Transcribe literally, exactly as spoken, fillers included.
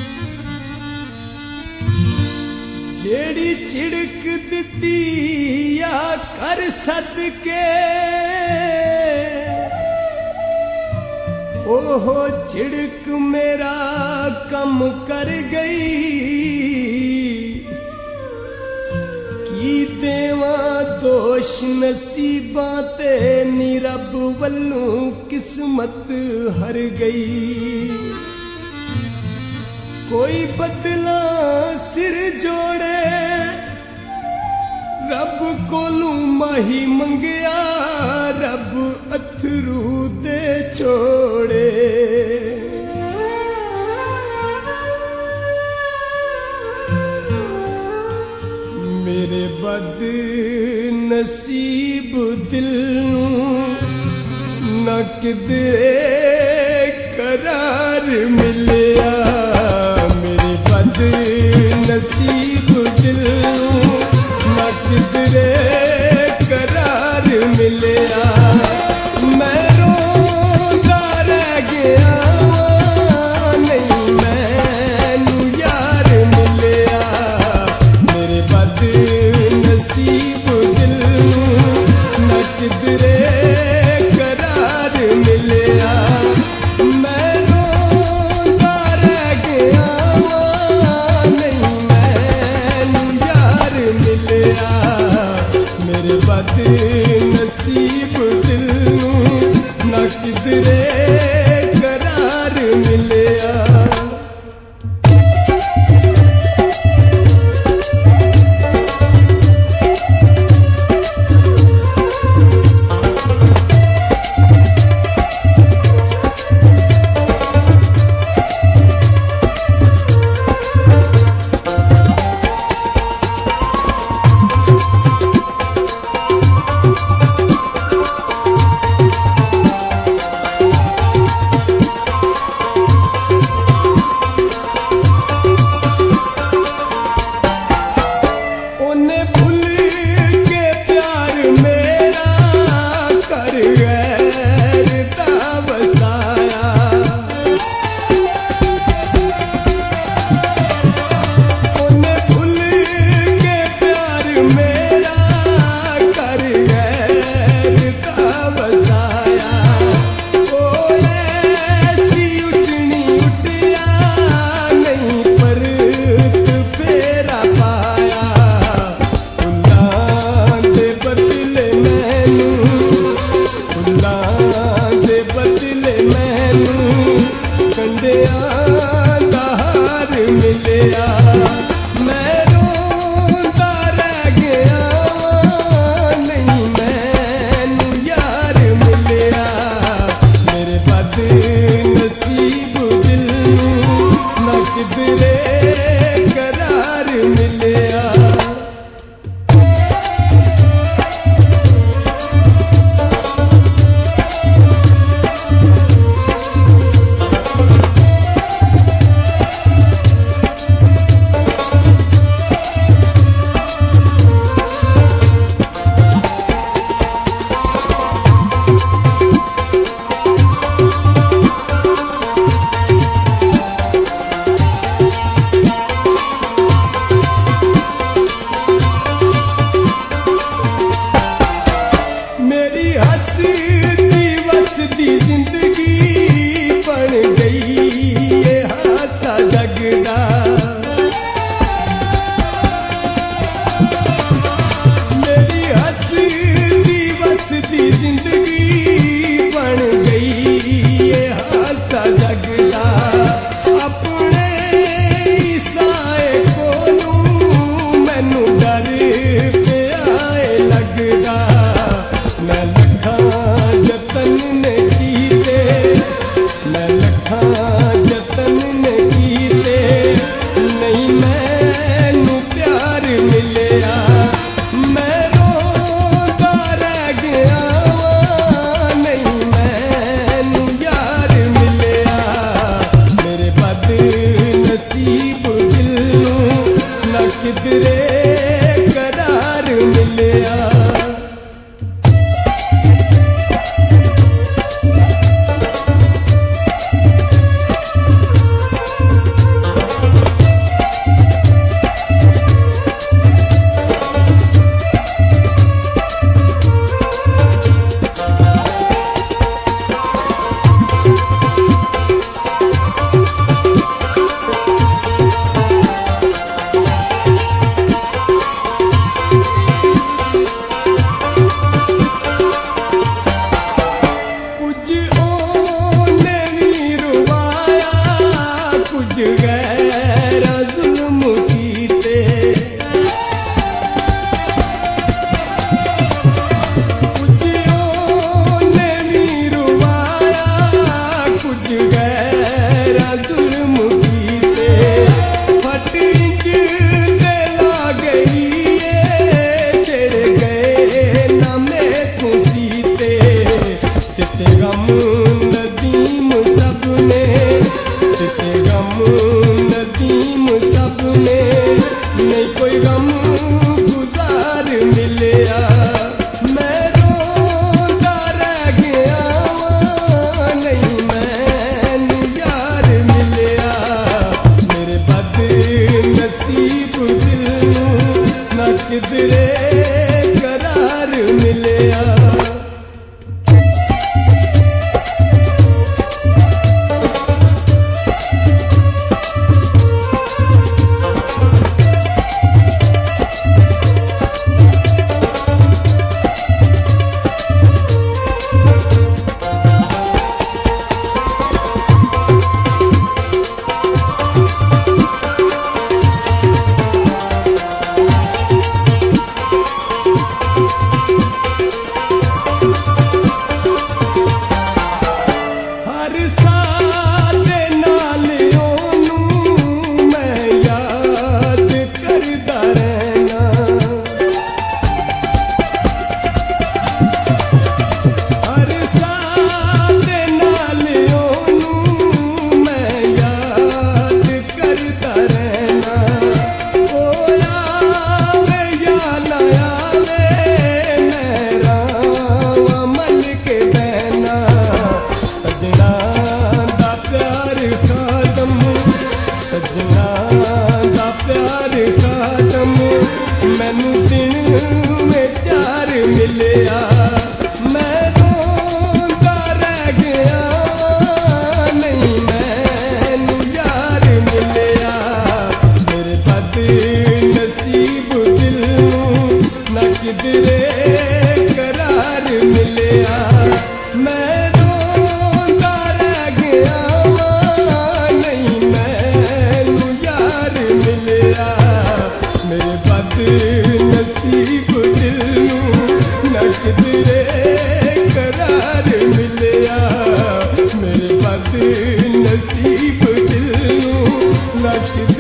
जेड़ी चिड़क दिती या कर सदके ओहो चिड़क मेरा कम कर गई की देवा दोष नसीबां ते नी रब वल्लों किस्मत हर गई। कोई बदला सिर जोड़े रब कोलू माही मंगया रब अथरू दे छोड़े। मेरे बद नसीब दिल न किदरे करार मिलिया। मेरे बद नसीब दिल न किदरे करार मिलिया। मैं रोंदा रह गया नहीं मैनू यार मिलिया। मेरे बद नसीब दिल न किदरे करार मिलिया। मैं रोंदा रह गया नहीं मैनू यार मिलिया। मेरे बद नसीब दिल न किदरे करार मिलिया। जतन ने कीते ਜਹਾਨਾਂ ਦਾ ਪਿਆਰ ਖਾਤਮ ਮੈਨੂੰ ਦਿਨ ਵਿਚਾਰ ਮਿਲਿਆ ਮੈਂ ਰੋਂਦਾ ਰਹਿ ਗਿਆ ਨਹੀਂ ਮੈਨੂੰ ਯਾਰ ਮਿਲਿਆ ਮੇਰੇ ਬਦ ਨਸੀਬ ਦਿਲ ਨੂੰ ਨਾ ਕਿਧਰੇ ਕਰਾਰ ਮਿਲਿਆ ਮੈਂ ਰੋਂਦਾ ਰਹਿ ਗਿਆ ਨਹੀਂ ਮੈਨੂੰ ਯਾਰ ਮਿਲਿਆ ਮੇਰੇ ਬਦ ਨਸੀਬ ਦਿਲ ਨੂੰ ਨਾ ਕਿਧਰੇ ਕਰਾਰ ਮਿਲਿਆ ਮੇਰੇ ਬਦ ਨਸੀਬ ਦਿਲ ਨੂੰ ਨਾ ਕਿਧਰੇ